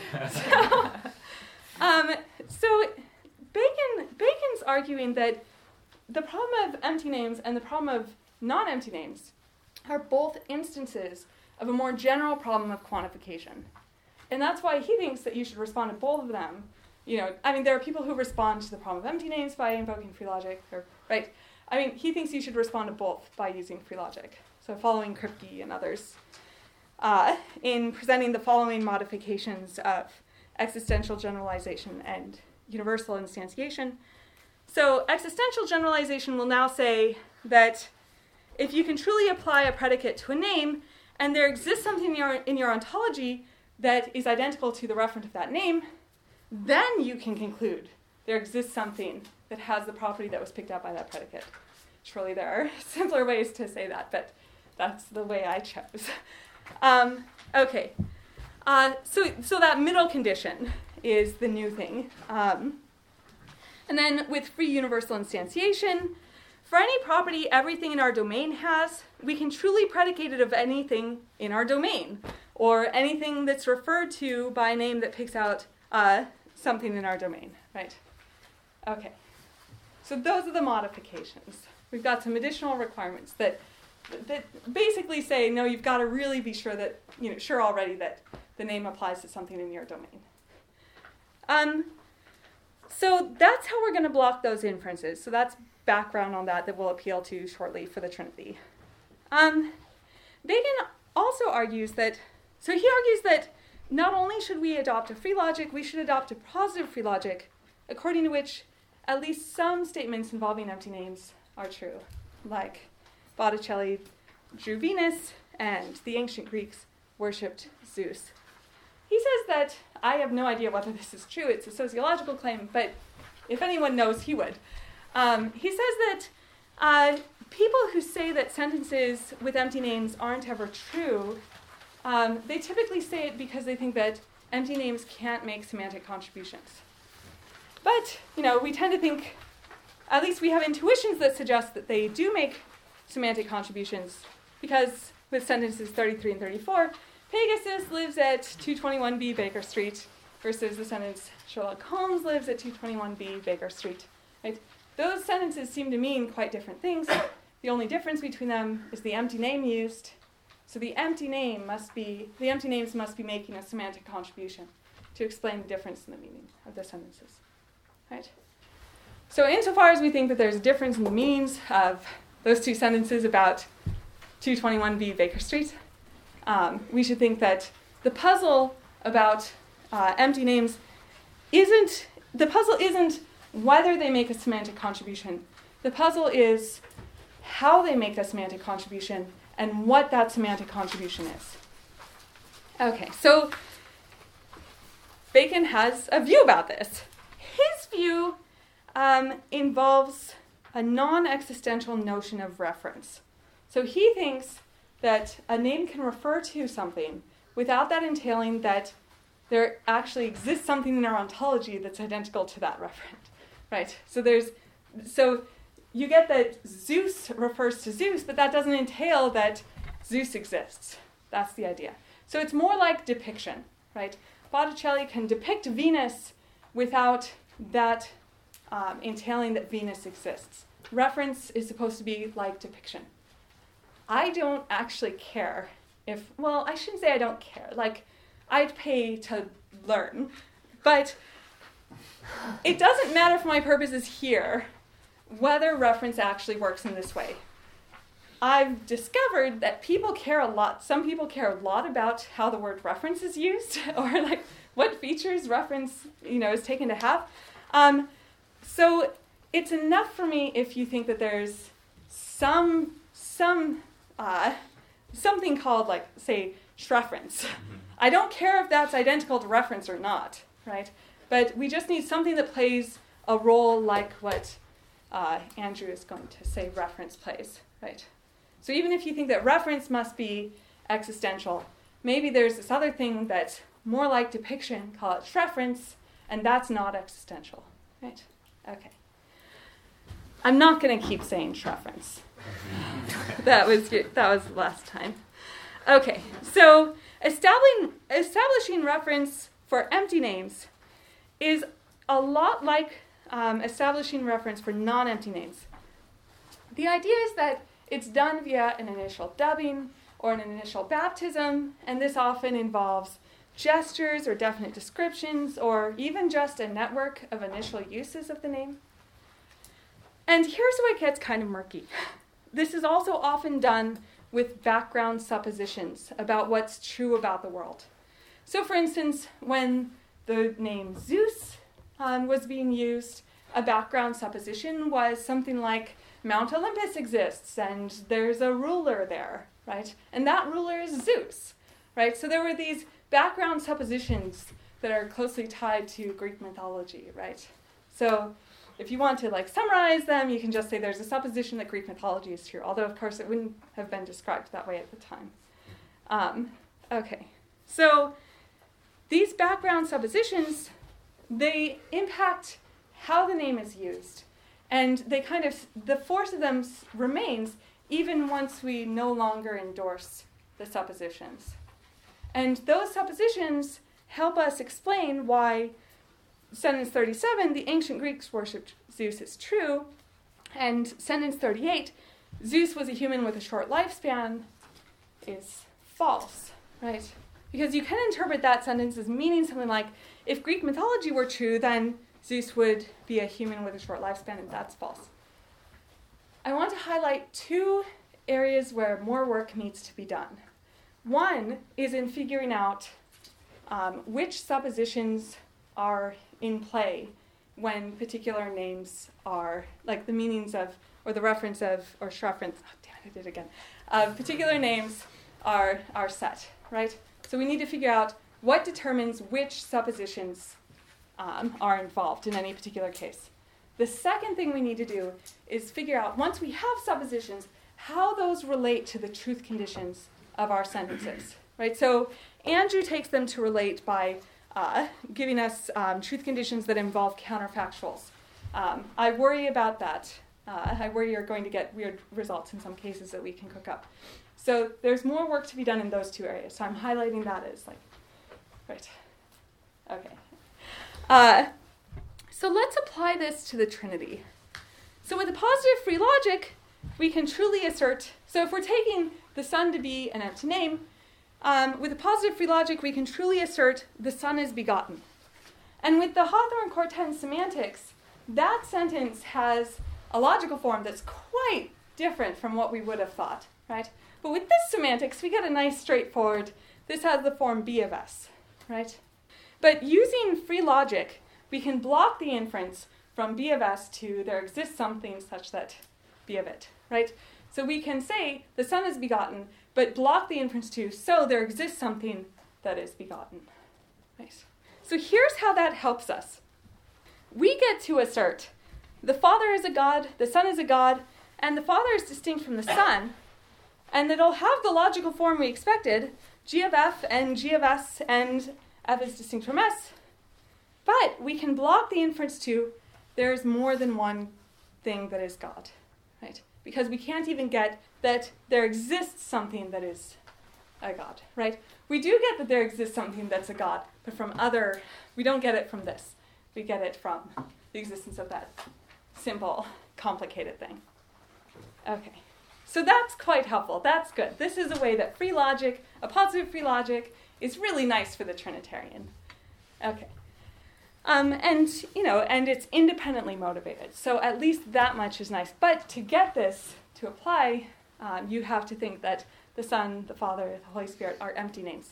So Bacon's arguing that the problem of empty names and the problem of non-empty names are both instances of a more general problem of quantification. And that's why he thinks that you should respond to both of them. There are people who respond to the problem of empty names by invoking free logic, right? He thinks you should respond to both by using free logic. So following Kripke and others in presenting the following modifications of existential generalization and universal instantiation. So existential generalization will now say that if you can truly apply a predicate to a name, and there exists something in your ontology that is identical to the referent of that name, then you can conclude there exists something that has the property that was picked out by that predicate. Surely there are simpler ways to say that, but that's the way I chose. Okay. So that middle condition is the new thing. And then with free universal instantiation, for any property everything in our domain has, we can truly predicate it of anything in our domain, or anything that's referred to by a name that picks out something in our domain, right? Okay. So those are the modifications. We've got some additional requirements that basically say, no, you've got to really be sure that, sure already that the name applies to something in your domain. So that's how we're going to block those inferences. So that's background on that we'll appeal to shortly for the Trinity. Bacon also argues that not only should we adopt a free logic, we should adopt a positive free logic, according to which at least some statements involving empty names are true, like Botticelli drew Venus and the ancient Greeks worshipped Zeus. He says that, I have no idea whether this is true, it's a sociological claim, but if anyone knows, he would. He says that people who say that sentences with empty names aren't ever true, they typically say it because they think that empty names can't make semantic contributions. But, we tend to think, at least we have intuitions that suggest that they do make semantic contributions, because with sentences 33 and 34, Pegasus lives at 221B Baker Street versus the sentence Sherlock Holmes lives at 221B Baker Street. Right? Those sentences seem to mean quite different things. The only difference between them is the empty name used. So the empty names must be making a semantic contribution to explain the difference in the meaning of the sentences. Right? So insofar as we think that there's a difference in the meanings of those two sentences about 221B Baker Street, we should think that the puzzle about empty names isn't whether they make a semantic contribution. The puzzle is how they make a semantic contribution and what that semantic contribution is. Okay, so Bacon has a view about this. His view involves a non-existential notion of reference. So he thinks that a name can refer to something without that entailing that there actually exists something in our ontology that's identical to that referent, right? So you get that Zeus refers to Zeus, but that doesn't entail that Zeus exists. That's the idea. So it's more like depiction, right? Botticelli can depict Venus without that entailing that Venus exists. Reference is supposed to be like depiction. I don't actually care I shouldn't say I don't care. Like, I'd pay to learn, but it doesn't matter for my purposes here whether reference actually works in this way. I've discovered that people care a lot. Some people care a lot about how the word reference is used, or like what features reference, is taken to have. So it's enough for me if you think that there's something called, like, say, reference. I don't care if that's identical to reference or not, right? But we just need something that plays a role like what Andrew is going to say reference plays, right? So even if you think that reference must be existential, maybe there's this other thing that's more like depiction, call it reference, and that's not existential, right? Okay. I'm not going to keep saying reference. That was last time. Okay, so establishing reference for empty names is a lot like establishing reference for non-empty names. The idea is that it's done via an initial dubbing or an initial baptism, and this often involves gestures or definite descriptions or even just a network of initial uses of the name. And here's where it gets kind of murky. This is also often done with background suppositions about what's true about the world. So for instance, when the name Zeus was being used, a background supposition was something like Mount Olympus exists and there's a ruler there, right? And that ruler is Zeus, right? So there were these background suppositions that are closely tied to Greek mythology, right? So if you want to summarize them, you can just say there's a supposition that Greek mythology is true, although of course it wouldn't have been described that way at the time. Okay, so these background suppositions, they impact how the name is used, and the force of them remains even once we no longer endorse the suppositions. And those suppositions help us explain why sentence 37, the ancient Greeks worshipped Zeus, is true, and sentence 38, Zeus was a human with a short lifespan, is false, right? Because you can interpret that sentence as meaning something like, if Greek mythology were true, then Zeus would be a human with a short lifespan, and that's false. I want to highlight two areas where more work needs to be done. One is in figuring out which suppositions are in play when particular names are, like the meanings of, or the reference of, or reference, oh damn it, I did it again, particular names are set, right? So we need to figure out what determines which suppositions are involved in any particular case. The second thing we need to do is figure out, once we have suppositions, how those relate to the truth conditions of our sentences, right? So Andrew takes them to relate by giving us truth conditions that involve counterfactuals. I worry about that. I worry you're going to get weird results in some cases that we can cook up. So there's more work to be done in those two areas. So I'm highlighting that as right. Okay. So let's apply this to the Trinity. So with a positive free logic, we can truly assert, so if we're taking the Son to be an empty name, with a positive free logic, we can truly assert the Son is begotten. And with the Hawthorne-Corten semantics, that sentence has a logical form that's quite different from what we would have thought, right? But with this semantics, we get a nice straightforward, this has the form B of S, right? But using free logic, we can block the inference from B of S to there exists something such that B of it, right? So we can say the Son is begotten, but block the inference to so there exists something that is begotten, right? So here's how that helps us. We get to assert the Father is a God, the Son is a God, and the Father is distinct from the Son, and it'll have the logical form we expected, G of F and G of S, and F is distinct from S, but we can block the inference to there's more than one thing that is God, right? Because we can't even get that there exists something that is a God, right? We do get that there exists something that's a God, but we don't get it from this. We get it from the existence of that simple, complicated thing. Okay, so that's quite helpful. That's good. This is a way that free logic, a positive free logic, is really nice for the Trinitarian. Okay. And it's independently motivated. So at least that much is nice. But to get this to apply, you have to think that the Son, the Father, the Holy Spirit are empty names.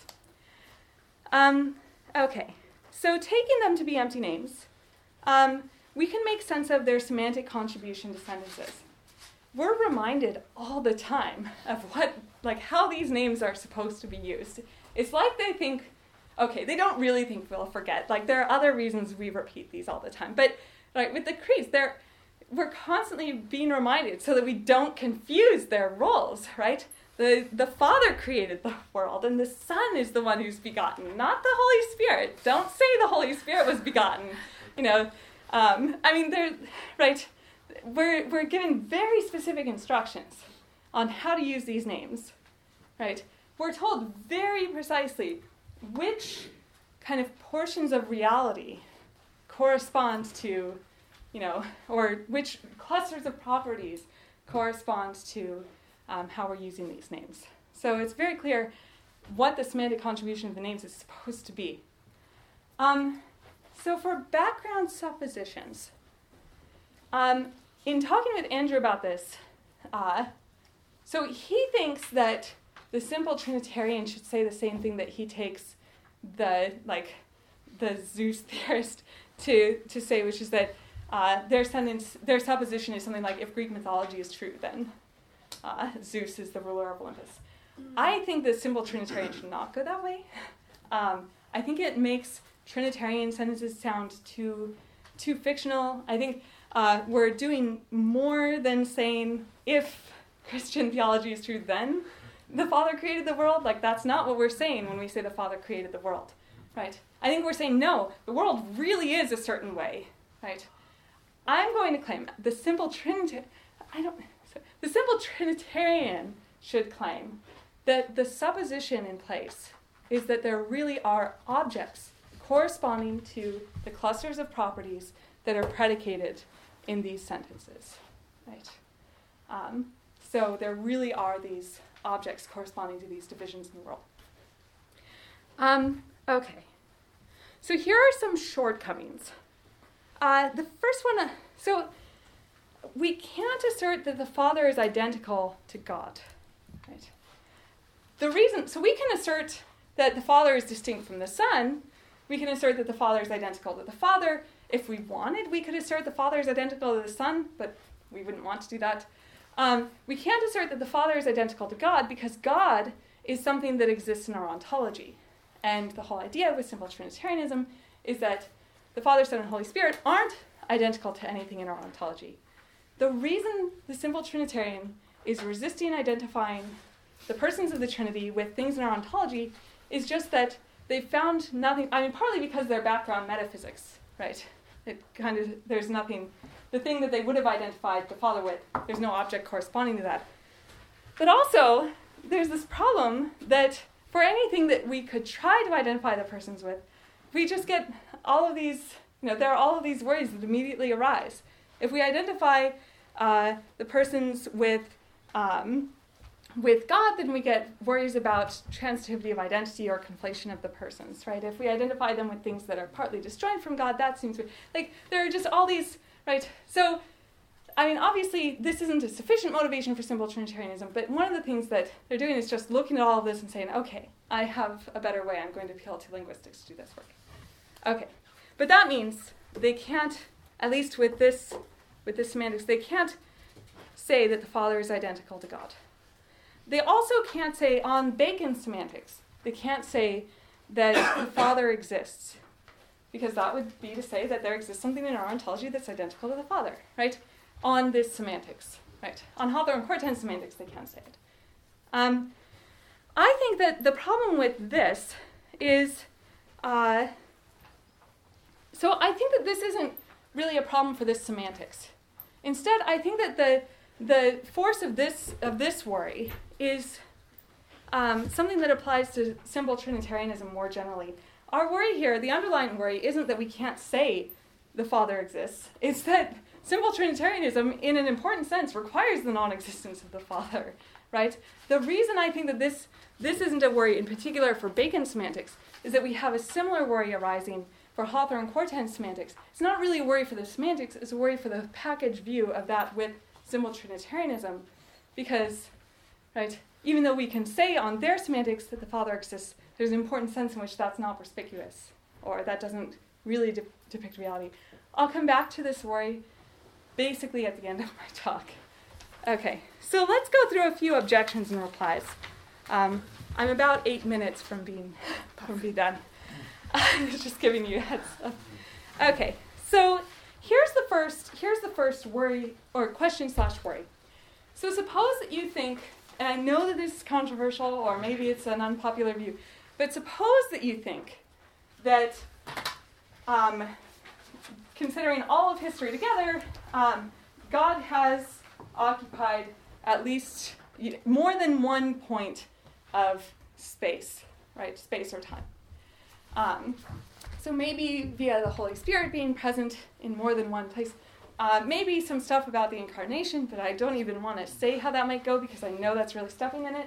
Okay, so taking them to be empty names, we can make sense of their semantic contribution to sentences. We're reminded all the time of how these names are supposed to be used. It's like they think, okay, they don't really think we'll forget. There are other reasons we repeat these all the time. But with the creeds, we're constantly being reminded so that we don't confuse their roles, right? The Father created the world, and the Son is the one who's begotten, not the Holy Spirit. Don't say the Holy Spirit was begotten. We're given very specific instructions on how to use these names, right? We're told very precisely which kind of portions of reality correspond to, or which clusters of properties correspond to how we're using these names. So it's very clear what the semantic contribution of the names is supposed to be. So for background suppositions, in talking with Andrew about this, so he thinks that the simple Trinitarian should say the same thing that he takes the Zeus theorist to say, which is that their supposition is something like, if Greek mythology is true, then Zeus is the ruler of Olympus. I think the simple Trinitarian should not go that way. I think it makes Trinitarian sentences sound too fictional. I think we're doing more than saying, if Christian theology is true, then the Father created the world. That's not what we're saying when we say the Father created the world, right? I think we're saying, no, the world really is a certain way, right? I'm going to claim the simple Trinitarian should claim that the supposition in place is that there really are objects corresponding to the clusters of properties that are predicated in these sentences, right? So there really are these objects corresponding to these divisions in the world. Okay. So here are some shortcomings. The first one, so we can't assert that the Father is identical to God, right? So we can assert that the Father is distinct from the Son. We can assert that the Father is identical to the Father. If we wanted, we could assert the Father is identical to the Son, but we wouldn't want to do that. We can't assert that the Father is identical to God because God is something that exists in our ontology. And the whole idea with simple Trinitarianism is that the Father, Son, and Holy Spirit aren't identical to anything in our ontology. The reason the simple Trinitarian is resisting identifying the persons of the Trinity with things in our ontology is just that they found nothing, partly because their background metaphysics, right? There's nothing, the thing that they would have identified the Father with, there's no object corresponding to that. But also, there's this problem that for anything that we could try to identify the persons with, we just get all of these, there are all of these worries that immediately arise. If we identify the persons with God, then we get worries about transitivity of identity or conflation of the persons, right? If we identify them with things that are partly disjoint from God, that seems there are just all these, right? So, obviously, this isn't a sufficient motivation for simple Trinitarianism, but one of the things that they're doing is just looking at all of this and saying, okay, I have a better way. I'm going to appeal to linguistics to do this work. Okay, but that means they can't, at least with this semantics, they can't say that the Father is identical to God. They also can't say, on Bacon's semantics, they can't say that the Father exists, because that would be to say that there exists something in our ontology that's identical to the Father, right? On this semantics, right? On Hawthorne-Corten semantics, they can't say it. I think that the problem with this is, this isn't really a problem for this semantics. Instead, I think that the force of this worry is something that applies to simple Trinitarianism more generally. Our worry here, the underlying worry, isn't that we can't say the Father exists. It's that simple Trinitarianism, in an important sense, requires the non-existence of the Father, right? The reason I think that this isn't a worry in particular for Bacon semantics is that we have a similar worry arising for Hawthorne-Courtin semantics. It's not really a worry for the semantics, it's a worry for the package view of that with simple Trinitarianism, because, right, even though we can say on their semantics that the Father exists, there's an important sense in which that's not perspicuous, or that doesn't really depict reality. I'll come back to this worry basically at the end of my talk. Okay, so let's go through a few objections and replies. I'm about 8 minutes from being done. Just giving you a heads up. Okay, so here's the first worry, or question/worry. So suppose that you think, and I know that this is controversial, or maybe it's an unpopular view, but suppose that you think that, considering all of history together, God has occupied at least more than one point of space, right? Space or time. So maybe via the Holy Spirit being present in more than one place. Maybe some stuff about the incarnation, but I don't even want to say how that might go because I know that's really stepping in it.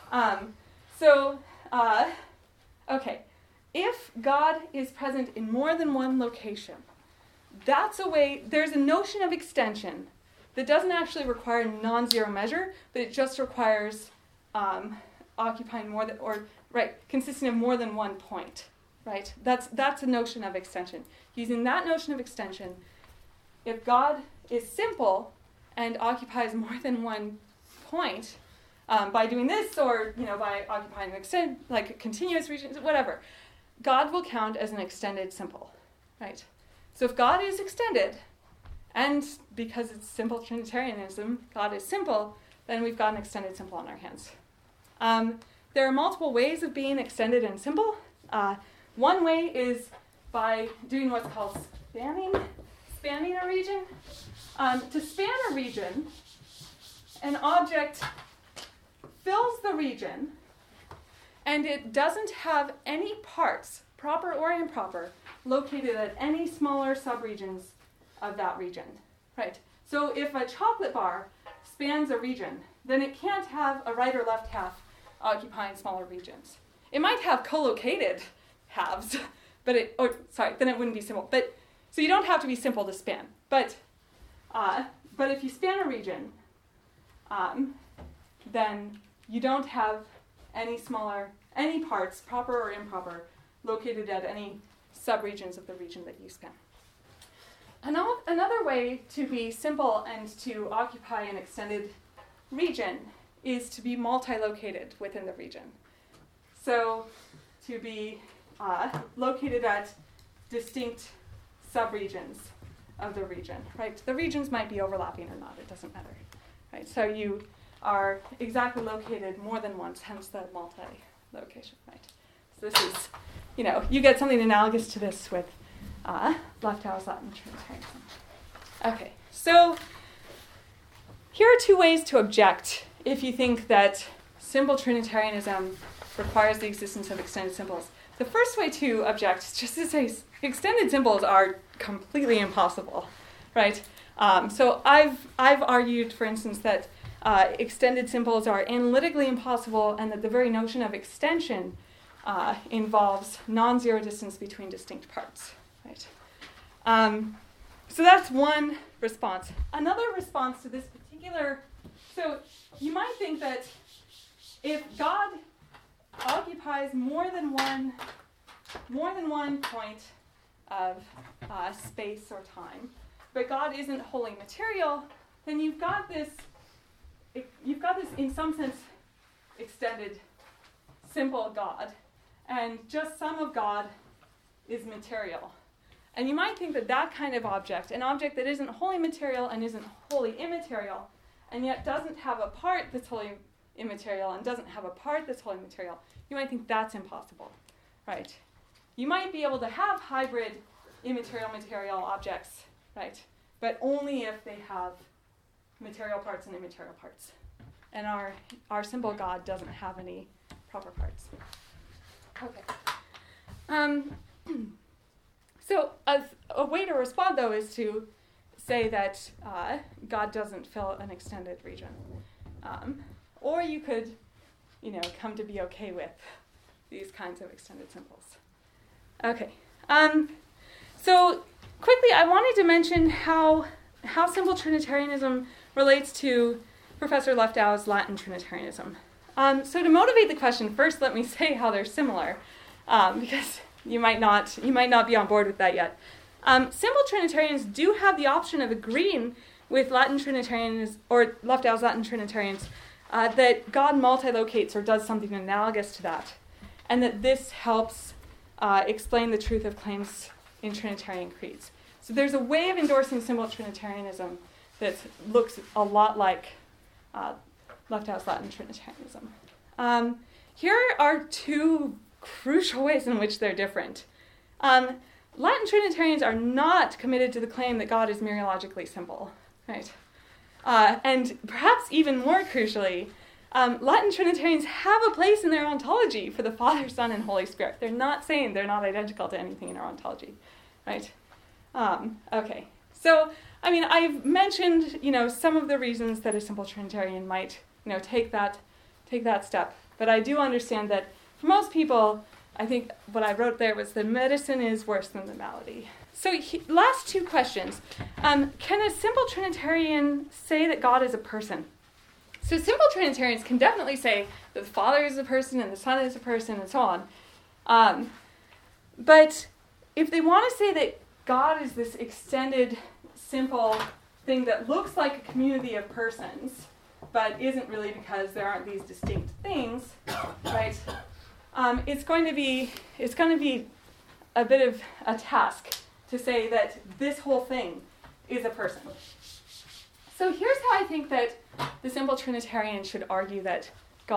Okay. If God is present in more than one location, that's a way, there's a notion of extension that doesn't actually require non-zero measure, but it just requires occupying more than, or, right, consisting of more than one point, right? That's a notion of extension. Using that notion of extension, if God is simple and occupies more than one point, by doing this, or, by occupying like a continuous region, whatever, God will count as an extended simple, right? So if God is extended, and because it's simple Trinitarianism, God is simple, then we've got an extended simple on our hands. There are multiple ways of being extended and simple. One way is by doing what's called spanning a region. To span a region, an object fills the region, and it doesn't have any parts, proper or improper, located at any smaller subregions of that region, right? So if a chocolate bar spans a region, then it can't have a right or left half occupying smaller regions. It might have co-located halves, then it wouldn't be simple. But so you don't have to be simple to span. But if you span a region, then you don't have any parts, proper or improper, located at any subregions of the region that you span. Another way to be simple and to occupy an extended region is to be multi-located within the region. So to be located at distinct subregions of the region, right? The regions might be overlapping or not, it doesn't matter, right? So you are exactly located more than once, hence the multi-location, right? So this is, you get something analogous to this with left house Latin Trinitarianism. Okay, so here are two ways to object if you think that simple Trinitarianism requires the existence of extended simples. The first way to object is just to say extended simples are completely impossible, right? So I've argued, for instance, that extended simples are analytically impossible, and that the very notion of extension involves non-zero distance between distinct parts, right? So that's one response. Another response to this particular, so you might think that if God occupies more than one point of space or time, but God isn't wholly material, then you've got this in some sense extended simple God, and just some of God is material. And you might think that that kind of object, an object that isn't wholly material and isn't wholly immaterial, and yet doesn't have a part that's wholly immaterial and doesn't have a part that's wholly material, you might think that's impossible, right? You might be able to have hybrid material objects, right? But only if they have material parts and immaterial parts. And our simple God doesn't have any proper parts. Okay. So a way to respond, though, is to say that God doesn't fill an extended region. Or you could, come to be okay with these kinds of extended symbols. Okay. So quickly, I wanted to mention how simple Trinitarianism relates to Professor Leftau's Latin Trinitarianism. So to motivate the question, first let me say how they're similar, because you might not be on board with that yet. Simple Trinitarians do have the option of agreeing with Latin Trinitarians, or Leftau's Latin Trinitarians, that God multilocates or does something analogous to that, and that this helps explain the truth of claims in Trinitarian creeds. So there's a way of endorsing simple Trinitarianism that looks a lot like Leftau's Latin Trinitarianism. Here are two crucial ways in which they're different. Latin Trinitarians are not committed to the claim that God is mereologically simple, right? And perhaps even more crucially, Latin Trinitarians have a place in their ontology for the Father, Son, and Holy Spirit. They're not saying they're not identical to anything in our ontology, right? Okay. So, I've mentioned, some of the reasons that a simple Trinitarian might, take that step. But I do understand that for most people, I think what I wrote there was that medicine is worse than the malady. So last two questions. Can a simple Trinitarian say that God is a person? So simple Trinitarians can definitely say that the Father is a person and the Son is a person and so on. But if they want to say that God is this extended, simple thing that looks like a community of persons, but isn't really because there aren't these distinct things, right? It's going to be a bit of a task to say that this whole thing is a person. So here's how I think that the simple Trinitarian should argue that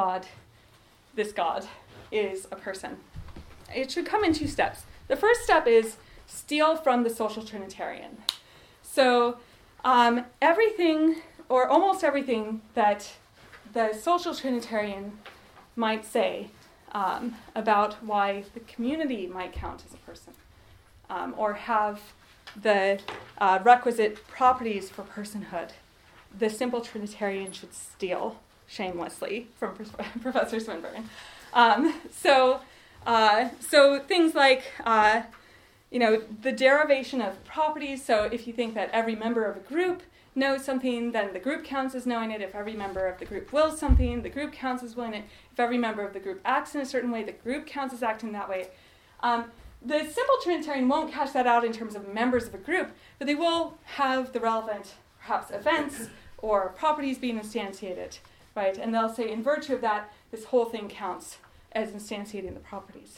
this God, is a person. It should come in two steps. The first step is steal from the social Trinitarian. So everything, or almost everything, that the social Trinitarian might say about why the community might count as a person, or have the requisite properties for personhood, the simple Trinitarian should steal shamelessly from Professor Swinburne. So things like, the derivation of properties. So if you think that every member of a group knows something, then the group counts as knowing it. If every member of the group wills something, the group counts as willing it. If every member of the group acts in a certain way, the group counts as acting that way. The simple Trinitarian won't cash that out in terms of members of a group, but they will have the relevant, perhaps, events or properties being instantiated, right? And they'll say, in virtue of that, this whole thing counts as instantiating the properties.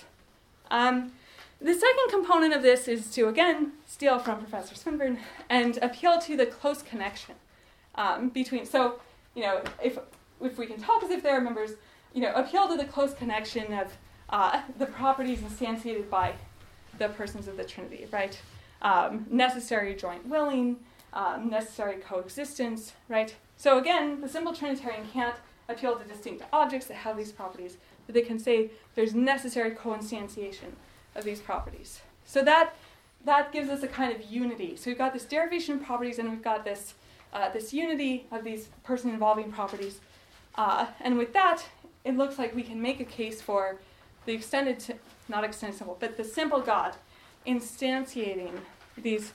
The second component of this is to, again, steal from Professor Swinburne and appeal to the close connection between, so, if we can talk as if they're members, appeal to the close connection of the properties instantiated by the persons of the Trinity, right? Necessary joint willing, necessary coexistence, right? So again, the simple Trinitarian can't appeal to distinct objects that have these properties, but they can say there's necessary co-instantiation of these properties. So that gives us a kind of unity. So we've got this derivation of properties, and we've got this unity of these person-involving properties. And with that, it looks like we can make a case for the not extended simple, but the simple God instantiating these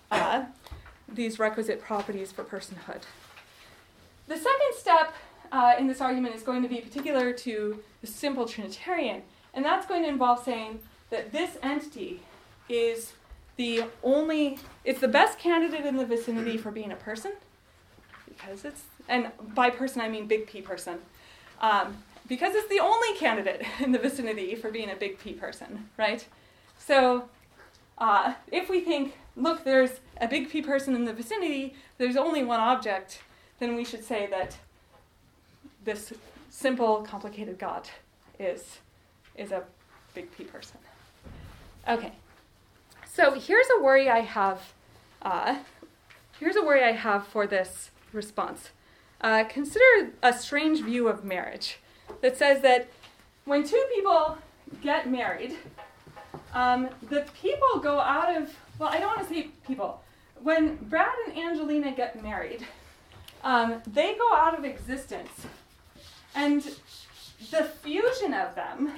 requisite properties for personhood. The second step in this argument is going to be particular to the simple Trinitarian, and that's going to involve saying that this entity is it's the best candidate in the vicinity for being a person, because and by person I mean big P person, because it's the only candidate in the vicinity for being a big P person, right? So if we think, look, there's a big P person in the vicinity, there's only one object, then we should say that this simple, complicated God is a big P person. Okay, So here's a worry I have. For this response. Consider a strange view of marriage that says that when two people get married, the people go out of, well, I don't want to say people. When Brad and Angelina get married, they go out of existence. And the fusion of them,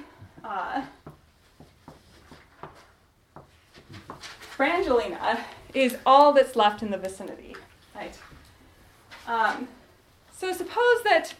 Brangelina, is all that's left in the vicinity, right? So suppose that,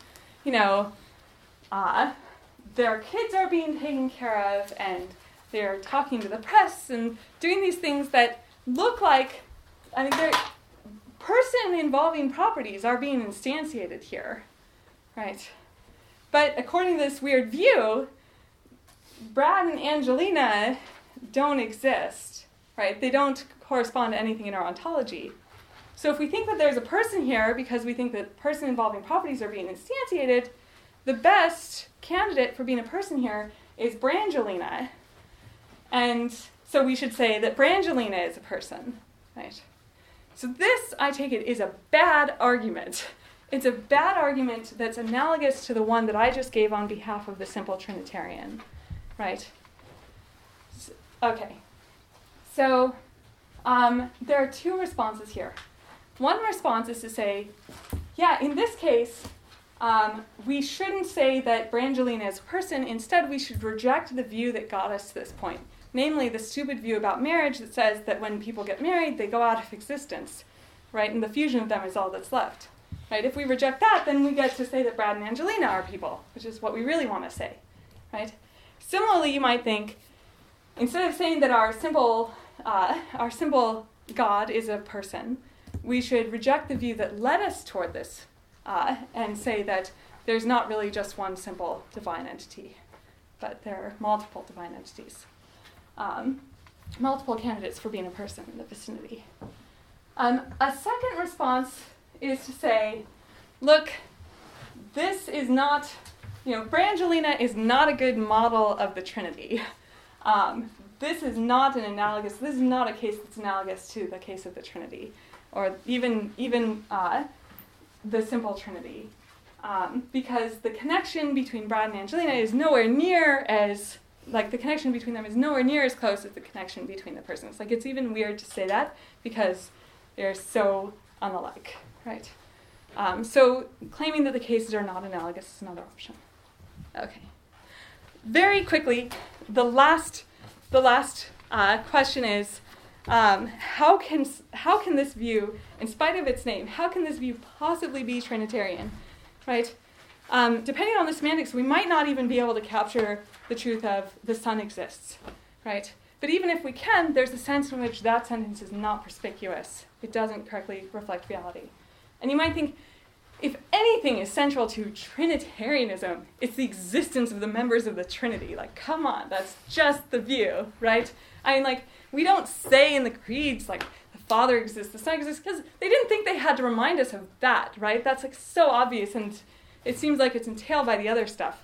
their kids are being taken care of and they're talking to the press and doing these things that look like, they're person-involving properties are being instantiated here, right? But according to this weird view, Brad and Angelina don't exist, right? They don't correspond to anything in our ontology. So if we think that there's a person here because we think that person-involving properties are being instantiated, the best candidate for being a person here is Brangelina. And so we should say that Brangelina is a person, right? So this, I take it, is a bad argument. It's a bad argument that's analogous to the one that I just gave on behalf of the simple Trinitarian, right? Okay. So there are two responses here. One response is to say, yeah, in this case, we shouldn't say that Brangelina is a person. Instead, we should reject the view that got us to this point, namely the stupid view about marriage that says that when people get married, they go out of existence, right? And the fusion of them is all that's left, right? If we reject that, then we get to say that Brad and Angelina are people, which is what we really want to say, right? Similarly, you might think, instead of saying that our simple God is a person, we should reject the view that led us toward this and say that there's not really just one simple divine entity, but there are multiple divine entities, multiple candidates for being a person in the vicinity. A second response is to say, look, this is not, Brangelina is not a good model of the Trinity. This is not a case that's analogous to the case of the Trinity, or even the simple Trinity, because the connection between Brad and Angelina is nowhere near as, the connection between them is nowhere near as close as the connection between the persons. It's even weird to say that because they're so unalike, right? So claiming that the cases are not analogous is another option. Okay. Very quickly, the last question is, how can this view, in spite of its name, how can this view possibly be Trinitarian, right? Depending on the semantics, we might not even be able to capture the truth of the Son exists, right? But even if we can, there's a sense in which that sentence is not perspicuous. It doesn't correctly reflect reality. And you might think, if anything is central to Trinitarianism, it's the existence of the members of the Trinity. Come on, that's just the view, right? We don't say in the creeds, the Father exists, the Son exists, because they didn't think they had to remind us of that, right? That's, so obvious, and it seems like it's entailed by the other stuff.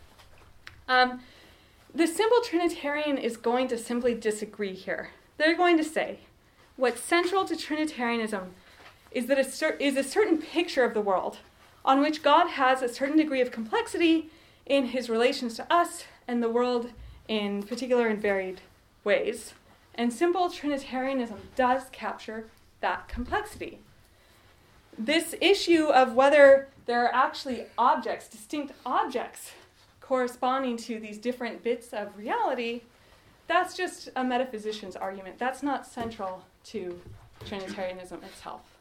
The simple Trinitarian is going to simply disagree here. They're going to say, what's central to Trinitarianism is that is a certain picture of the world on which God has a certain degree of complexity in his relations to us and the world in particular and varied ways. And simple Trinitarianism does capture that complexity. This issue of whether there are actually objects, distinct objects, corresponding to these different bits of reality, that's just a metaphysician's argument. That's not central to Trinitarianism itself.